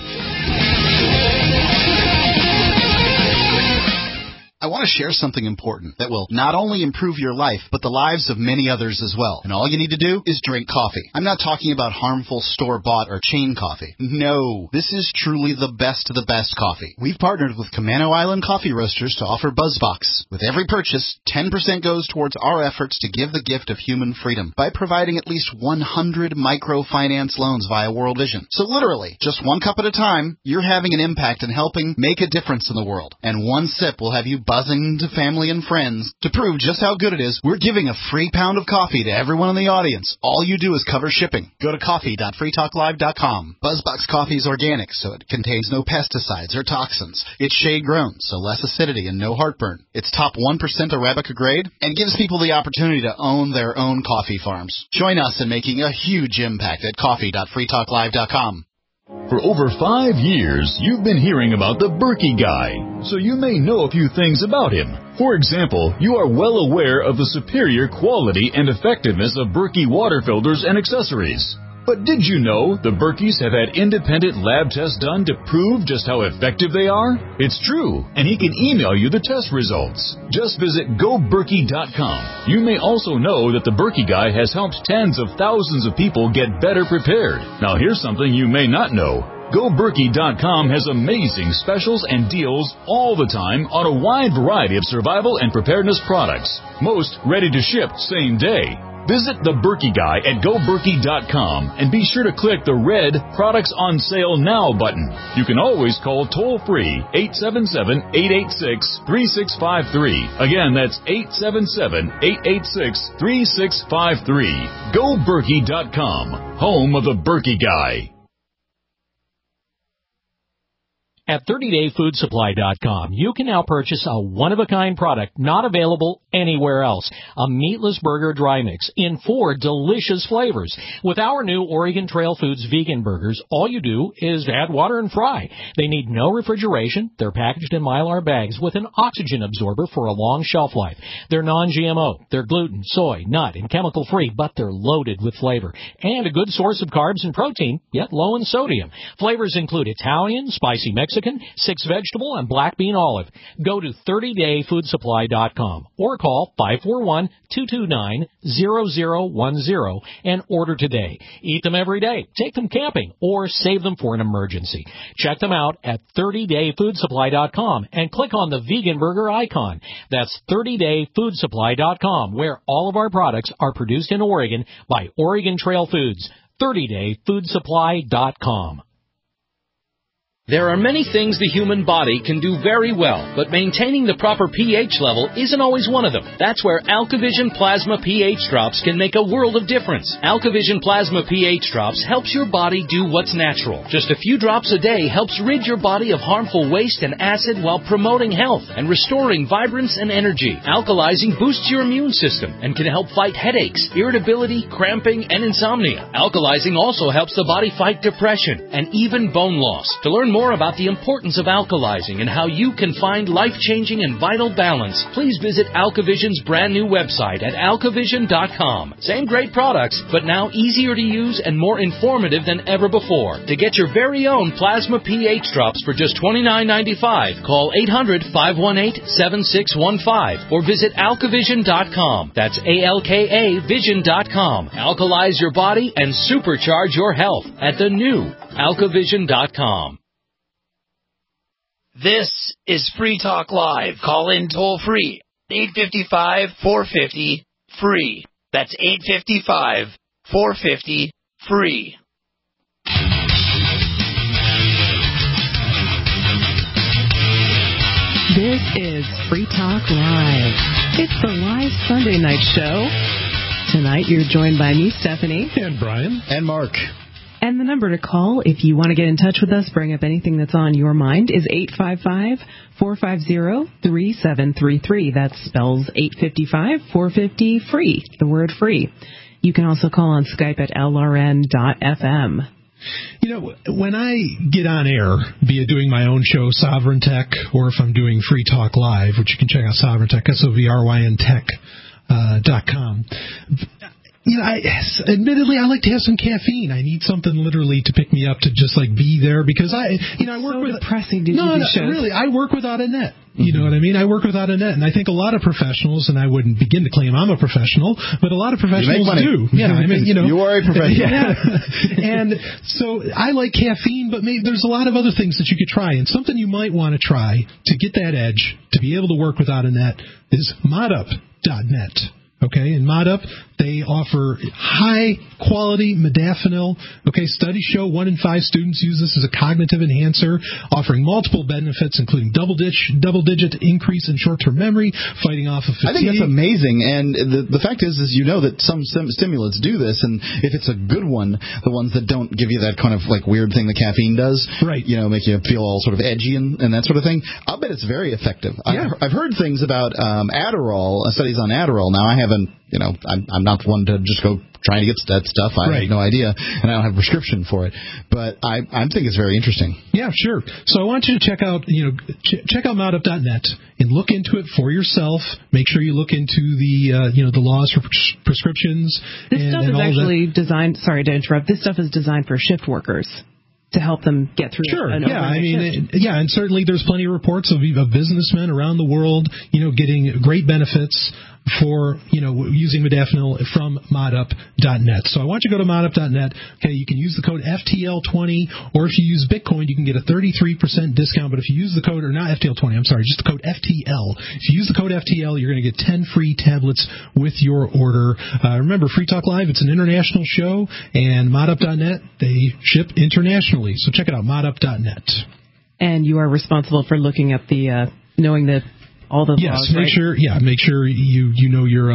I want to share something important that will not only improve your life, but the lives of many others as well. And all you need to do is drink coffee. I'm not talking about harmful store-bought or chain coffee. No, this is truly the best of the best coffee. We've partnered with Camano Island Coffee Roasters to offer BuzzBox. With every purchase, 10% goes towards our efforts to give the gift of human freedom by providing at least 100 microfinance loans via World Vision. So literally, just 1 cup at a time, you're having an impact and helping make a difference in the world. And 1 sip will have you buzzing to family and friends. To prove just how good it is, we're giving a free pound of coffee to everyone in the audience. All you do is cover shipping. Go to coffee.freetalklive.com. BuzzBox coffee is organic, so it contains no pesticides or toxins. It's shade-grown, so less acidity and no heartburn. It's top 1% Arabica grade and gives people the opportunity to own their own coffee farms. Join us in making a huge impact at coffee.freetalklive.com. For over 5 years, you've been hearing about the Berkey Guy, so you may know a few things about him. For example, you are well aware of the superior quality and effectiveness of Berkey water filters and accessories. But did you know the Berkeys have had independent lab tests done to prove just how effective they are? It's true, and he can email you the test results. Just visit GoBerkey.com. You may also know that the Berkey Guy has helped tens of thousands of people get better prepared. Now here's something you may not know. GoBerkey.com has amazing specials and deals all the time on a wide variety of survival and preparedness products. Most ready to ship same day. Visit the Berkey Guy at GoBerkey.com and be sure to click the red Products on Sale Now button. You can always call toll-free 877-886-3653. Again, that's 877-886-3653. GoBerkey.com, home of the Berkey Guy. At 30dayfoodsupply.com, you can now purchase a one-of-a-kind product not available anywhere else. A meatless burger dry mix in 4 delicious flavors. With our new Oregon Trail Foods vegan burgers, all you do is add water and fry. They need no refrigeration. They're packaged in Mylar bags with an oxygen absorber for a long shelf life. They're non-GMO. They're gluten, soy, nut, and chemical-free, but they're loaded with flavor. And a good source of carbs and protein, yet low in sodium. Flavors include Italian, spicy Mexican, 6 vegetable, and black bean olive. Go to 30dayfoodsupply.com or call 541-229-0010 and order today. Eat them every day, take them camping, or save them for an emergency. Check them out at 30dayfoodsupply.com and click on the vegan burger icon. That's 30dayfoodsupply.com, where all of our products are produced in Oregon by Oregon Trail Foods. 30dayfoodsupply.com. There are many things the human body can do very well, but maintaining the proper pH level isn't always one of them. That's where AlkaVision Plasma pH Drops can make a world of difference. AlkaVision Plasma pH Drops helps your body do what's natural. Just a few drops a day helps rid your body of harmful waste and acid while promoting health and restoring vibrance and energy. Alkalizing boosts your immune system and can help fight headaches, irritability, cramping, and insomnia. Alkalizing also helps the body fight depression and even bone loss. To learn more about the importance of alkalizing and how you can find life-changing and vital balance, please visit AlkaVision's brand new website at alkavision.com. Same great products, but now easier to use and more informative than ever before. To get your very own Plasma pH Drops for just $29.95, call 800-518-7615 or visit alkavision.com. That's ALKA Vision.com. Alkalize your body and supercharge your health at the new alkavision.com. This is Free Talk Live. Call in toll free. 855-450-FREE. That's 855-450-FREE. This is Free Talk Live. It's the live Sunday night show. Tonight you're joined by me, Stephanie. And Brian. And Mark. And the number to call if you want to get in touch with us, bring up anything that's on your mind, is 855-450-3733. That spells 855-450-FREE, the word free. You can also call on Skype at lrn.fm. You know, when I get on air, be it doing my own show, Sovereign Tech, or if I'm doing Free Talk Live, which you can check out Sovereign Tech, SOVRYNTech.com. You know, admittedly, I like to have some caffeine. I need something literally to pick me up to just like be there because I work with depressing to do these shows. Really, I work without a net. You know what I mean? I work without a net, and I think a lot of professionals, and I wouldn't begin to claim I'm a professional, but a lot of professionals do. Yeah, I mean, you know, you are a professional. Yeah. And so I like caffeine, but maybe there's a lot of other things that you could try, and something you might want to try to get that edge to be able to work without a net is modup.net. Okay, and ModUp, they offer high-quality modafinil. Okay, studies show 1 in 5 students use this as a cognitive enhancer, offering multiple benefits, including double-digit increase in short-term memory, fighting off of fatigue. I think that's amazing, and the fact is you know that some stimulants do this, and if it's a good one, the ones that don't give you that kind of like weird thing that caffeine does, right? You know, make you feel all sort of edgy and that sort of thing. I'll bet it's very effective. Yeah. I've heard things about Adderall, studies on Adderall. Now I haven't. You know, I'm not one to just go trying to get that stuff. I have no idea, and I don't have a prescription for it. But I think it's very interesting. Yeah, sure. So I want you to check out, check out modup.net and look into it for yourself. Make sure you look into the, the laws for prescriptions. This stuff is actually designed. Sorry to interrupt. This stuff is designed for shift workers to help them get through. Sure. An and certainly there's plenty of reports of businessmen around the world, getting great benefits for, using modafinil from modup.net. So I want you to go to modup.net. Okay, you can use the code FTL20, or if you use Bitcoin, you can get a 33% discount. But if you use the code, or not FTL20, I'm sorry, just the code FTL. If you use the code FTL, you're going to get 10 free tablets with your order. Remember, Free Talk Live, it's an international show, and modup.net, they ship internationally. So check it out, modup.net. And you are responsible for looking up the, knowing the all the laws, make sure you know your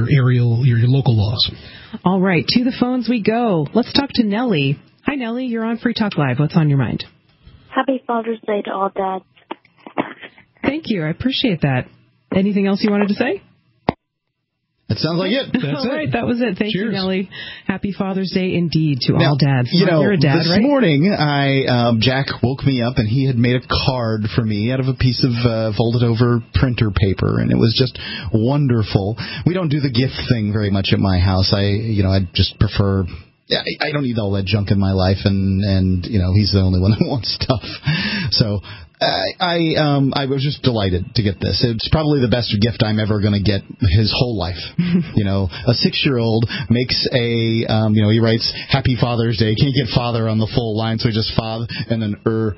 local laws. All right, to the phones we go. Let's talk to Nellie. Hi, Nellie. You're on Free Talk Live. What's on your mind? Happy Father's Day to all dads. Thank you. I appreciate that. Anything else you wanted to say? It sounds like it. That's all right, that was it. Thank you, Nellie. Happy Father's Day indeed to now, all dads. You're a dad, this right? morning, Jack woke me up and he had made a card for me out of a piece of folded over printer paper, and it was just wonderful. We don't do the gift thing very much at my house. I just prefer. I don't need all that junk in my life, and he's the only one that wants stuff. So I was just delighted to get this. It's probably the best gift I'm ever going to get his whole life. A 6-year-old makes he writes Happy Father's Day. Can't get father on the full line, so he just father and then day.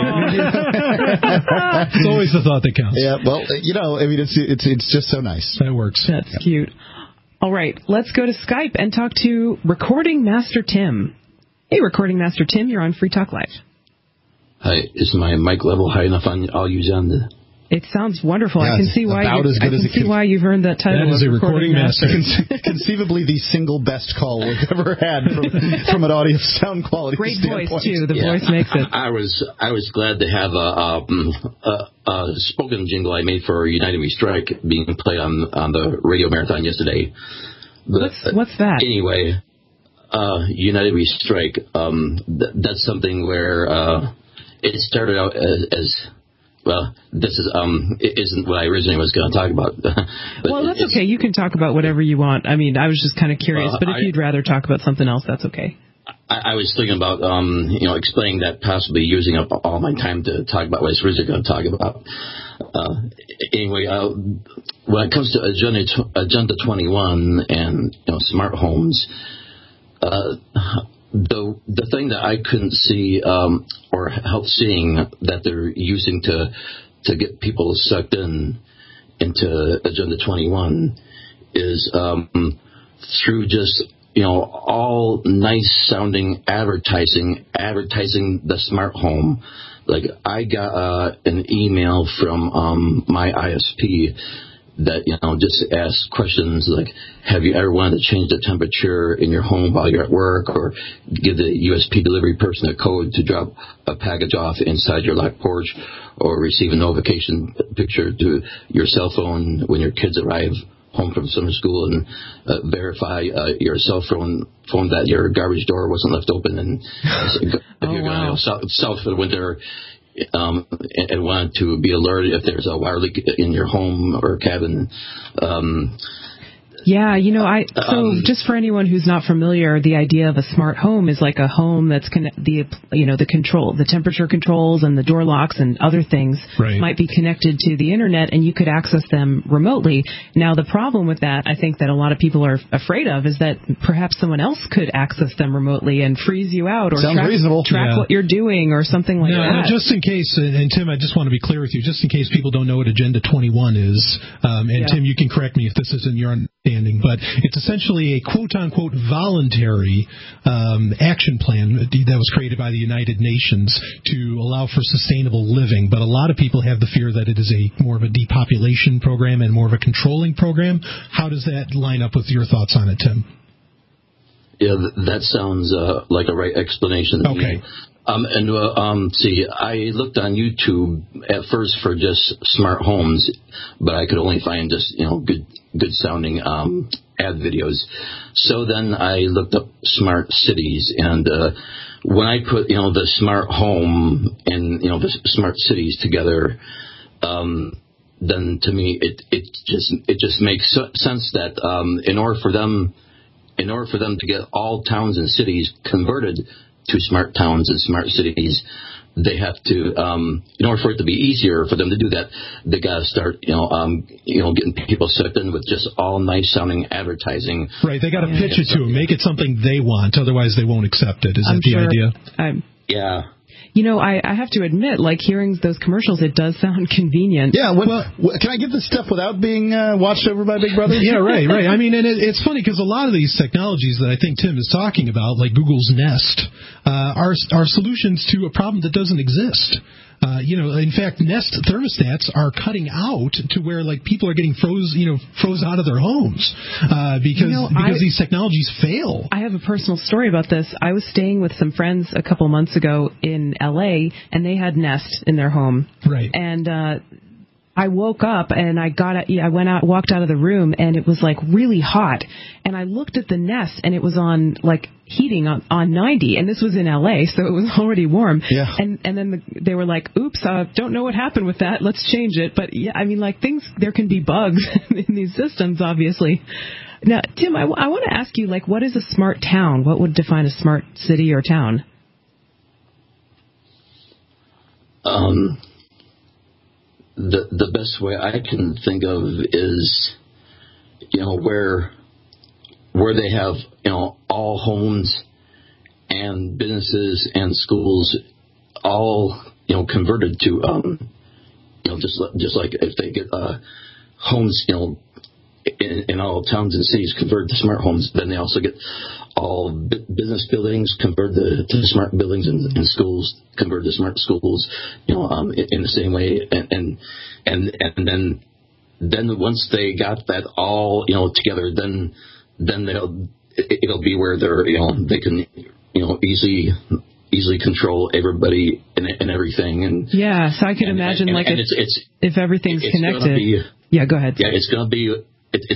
It's always the thought that counts. Yeah, well, it's just so nice. That works. That's cute. All right, let's go to Skype and talk to Recording Master Tim. Hey, Recording Master Tim, you're on Free Talk Live. Hi, is my mic level high enough on all you on the... It sounds wonderful. Yeah, I can see why you've earned that title. That is a recording master. Conceivably the single best call we've ever had from an audio sound quality Great standpoint. voice too. The voice makes it. I was glad to have a spoken jingle I made for United We Strike being played on the radio marathon yesterday. But, what's that? Anyway, United We Strike. That's something where it started out as well, this is it isn't what I originally was going to talk about. Well, that's okay. You can talk about whatever you want. I mean, I was just kind of curious, but if you'd rather talk about something else, that's okay. I was thinking about explaining that, possibly using up all my time to talk about what I was originally going to talk about. Anyway, when it comes to Agenda 21 and smart homes, the thing that I couldn't see or help seeing that they're using to get people sucked into Agenda 21 is through just all nice sounding advertising the smart home. Like I got an email from my ISP that just ask questions like, have you ever wanted to change the temperature in your home while you're at work, or give the USP delivery person a code to drop a package off inside your locked porch, or receive a notification picture to your cell phone when your kids arrive home from summer school, and verify your cell phone that your garbage door wasn't left open, and if you're going south for the winter and want to be alerted if there's a wire leak in your home or cabin. Yeah, so just for anyone who's not familiar, the idea of a smart home is like a home that's the temperature controls and the door locks and other things might be connected to the internet, and you could access them remotely. Now, the problem with that, I think that a lot of people are afraid of, is that perhaps someone else could access them remotely and freeze you out, or track what you're doing, or something like that. Just in case, and Tim, I just want to be clear with you, just in case people don't know what Agenda 21 is, Tim, you can correct me if this isn't your understanding, but it's essentially a quote-unquote voluntary action plan that was created by the United Nations to allow for sustainable living. But a lot of people have the fear that it is more of a depopulation program and more of a controlling program. How does that line up with your thoughts on it, Tim? Yeah, that sounds like a right explanation. Okay. See, I looked on YouTube at first for just smart homes, but I could only find just, good sounding ad videos. So then I looked up smart cities, and when I put, the smart home and, the smart cities together, then to me it just makes sense that in order for them to get all towns and cities converted to smart towns and smart cities, they have to, in order for it to be easier for them to do that, they got to start, getting people sucked in with just all nice sounding advertising. Right, they got to pitch it to them, make it something they want, otherwise they won't accept it. Is that the idea? Yeah. I have to admit, like hearing those commercials, it does sound convenient. Yeah, can I get this stuff without being watched over by Big Brother? Yeah, right. I mean, and it's funny because a lot of these technologies that I think Tim is talking about, like Google's Nest, are solutions to a problem that doesn't exist. In fact, Nest thermostats are cutting out to where like people are getting froze out of their homes because these technologies fail. I have a personal story about this. I was staying with some friends a couple months ago in LA, and they had Nest in their home. Right. And I woke up and walked out of the room, and it was like really hot. And I looked at the Nest, and it was on like heating on 90, and this was in LA, so it was already warm. Yeah. And then they were like, "Oops, don't know what happened with that. Let's change it." But yeah, I mean, like there can be bugs in these systems, obviously. Now, Tim, I want to ask you, like, what is a smart town? What would define a smart city or town? The best way I can think of is, where they have, all homes and businesses and schools all, converted to, just like if they get homes, in all towns and cities converted to smart homes, then they also get all business buildings converted to smart buildings and schools converted to smart schools, in the same way. And then once they got that all, together, then it'll be where they can, easily control everybody and everything. And yeah, so I can imagine if everything's connected. Yeah, go ahead. Yeah, it's going to be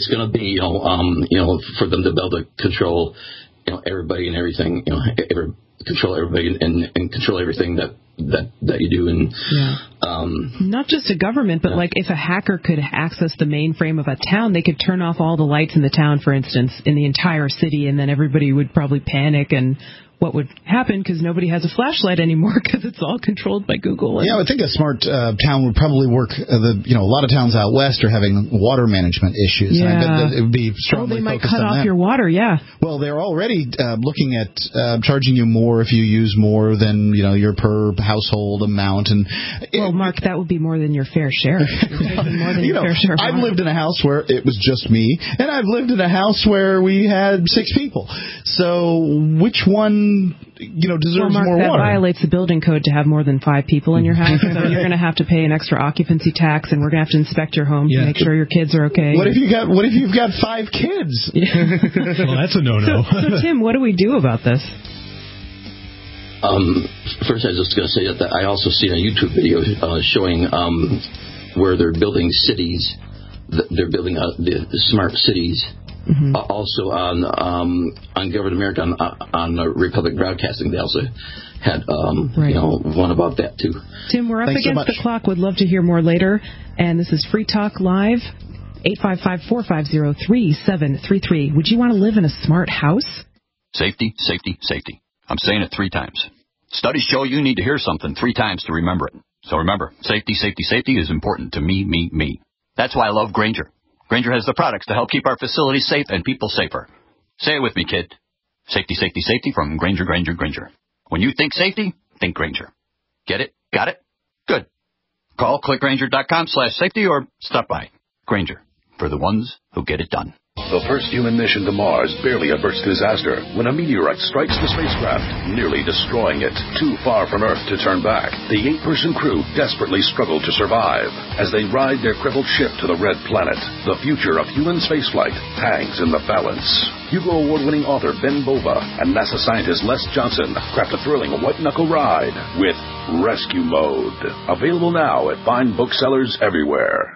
for them to be able to control, everybody and everything, control everybody and control everything that you do. And not just a government, but like if a hacker could access the mainframe of a town, they could turn off all the lights in the town, for instance, in the entire city, and then everybody would probably panic. And what would happen, because nobody has a flashlight anymore because it's all controlled by Google. Yeah, I would think a smart town would probably work. A lot of towns out west are having water management issues. Yeah. And I bet that it would be strongly focused on that. They might cut off your water, yeah. Well, they're already looking at charging you more if you use more than, your per household amount. And well, Mark, that would be more than your fair share. More than your fair share. I've lived in a house where it was just me, and I've lived in a house where we had 6 people. So which one deserves Mark, more that water? That violates the building code to have more than 5 people in your house, so you're going to have to pay an extra occupancy tax, and we're going to have to inspect your home to make sure your kids are okay. What if you've got 5 kids? Well, that's a no-no. So Tim, what do we do about this? First, I was just going to say that I also seen a YouTube video showing where they're building cities. They're building the smart cities. Mm-hmm. Also on Government America on Republic Broadcasting, they also had one about that too. Tim, we're up against the clock. Would love to hear more later. And this is Free Talk Live, 855-450-3733. Would you want to live in a smart house? Safety, safety, safety. I'm saying it 3 times. Studies show you need to hear something 3 times to remember it. So remember, safety, safety, safety is important to me, me, me. That's why I love Grainger. Grainger has the products to help keep our facilities safe and people safer. Say it with me, kid. Safety, safety, safety from Grainger, Grainger, Grainger. When you think safety, think Grainger. Get it? Got it? Good. Call clickgrainger.com/safety or stop by. Grainger, for the ones who get it done. The first human mission to Mars barely averts disaster when a meteorite strikes the spacecraft, nearly destroying it, too far from Earth to turn back. The 8-person crew desperately struggle to survive as they ride their crippled ship to the Red Planet. The future of human spaceflight hangs in the balance. Hugo Award-winning author Ben Bova and NASA scientist Les Johnson craft a thrilling white-knuckle ride with Rescue Mode. Available now at fine booksellers everywhere.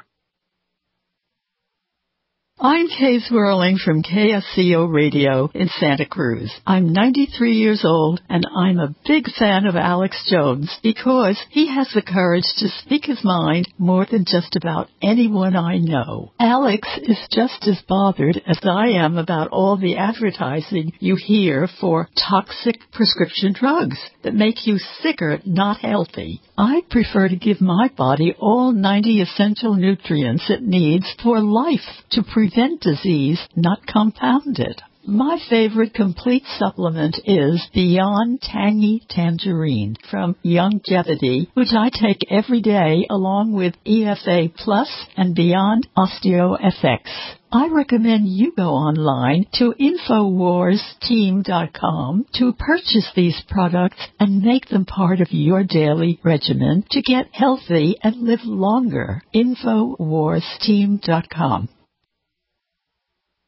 I'm Kay Swirling from KSCO Radio in Santa Cruz. I'm 93 years old, and I'm a big fan of Alex Jones because he has the courage to speak his mind more than just about anyone I know. Alex is just as bothered as I am about all the advertising you hear for toxic prescription drugs that make you sicker, not healthy. I prefer to give my body all 90 essential nutrients it needs for life to prevent disease, not compound it. My favorite complete supplement is Beyond Tangy Tangerine from Youngevity, which I take every day along with EFA Plus and Beyond OsteoFX. I recommend you go online to InfoWarsTeam.com to purchase these products and make them part of your daily regimen to get healthy and live longer. InfoWarsTeam.com.